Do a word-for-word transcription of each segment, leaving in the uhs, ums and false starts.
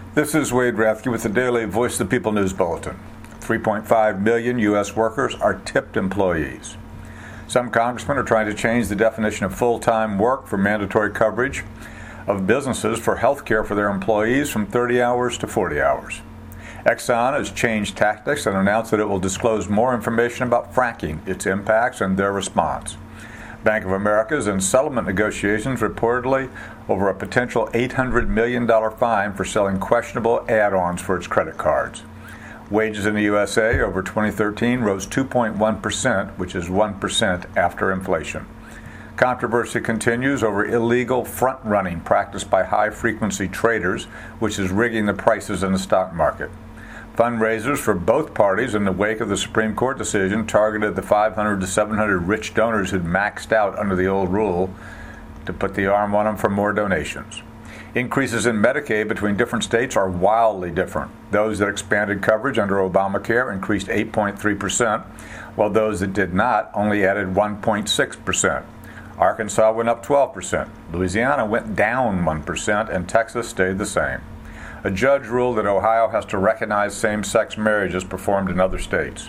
This is Wade Rathke with the Daily Voice of the People News Bulletin. three point five million U S workers are tipped employees. Some congressmen are trying to change the definition of full-time work for mandatory coverage of businesses for health care for their employees from thirty hours to forty hours. Exxon has changed tactics and announced that it will disclose more information about fracking, its impacts, and their response. Bank of America is in settlement negotiations reportedly over a potential eight hundred million dollars fine for selling questionable add-ons for its credit cards. Wages in the U S A over twenty thirteen rose two point one percent, which is one percent after inflation. Controversy continues over illegal front-running practiced by high-frequency traders, which is rigging the prices in the stock market. Fundraisers for both parties in the wake of the Supreme Court decision targeted the five hundred to seven hundred rich donors who'd maxed out under the old rule to put the arm on them for more donations. Increases in Medicaid between different states are wildly different. Those that expanded coverage under Obamacare increased eight point three percent, while those that did not only added one point six percent. Arkansas went up twelve percent, Louisiana went down one percent, and Texas stayed the same. A judge ruled that Ohio has to recognize same-sex marriages performed in other states.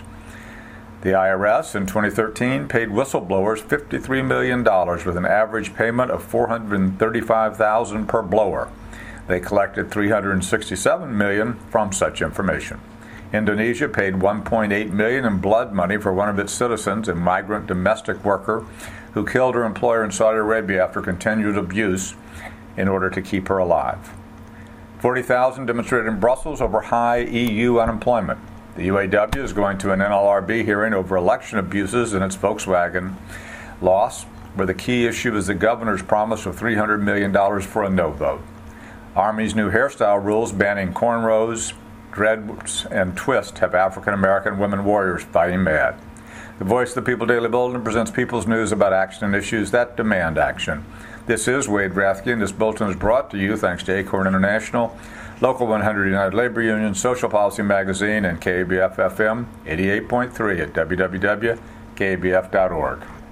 The I R S in twenty thirteen paid whistleblowers fifty-three million dollars with an average payment of four hundred thirty-five thousand dollars per blower. They collected three hundred sixty-seven million dollars from such information. Indonesia paid one point eight million dollars in blood money for one of its citizens, a migrant domestic worker who killed her employer in Saudi Arabia after continued abuse in order to keep her alive. forty thousand demonstrated in Brussels over high E U unemployment. The U A W is going to an N L R B hearing over election abuses in its Volkswagen loss, where the key issue is the governor's promise of three hundred million dollars for a no vote. Army's new hairstyle rules banning cornrows, dreads, and twists have African American women warriors fighting mad. The Voice of the People Daily Bulletin presents people's news about action and issues that demand action. This is Wade Rathke, and this bulletin is brought to you thanks to Acorn International, Local one hundred United Labor Union, Social Policy Magazine, and K A B F F M eighty-eight point three at w w w dot k a b f dot org.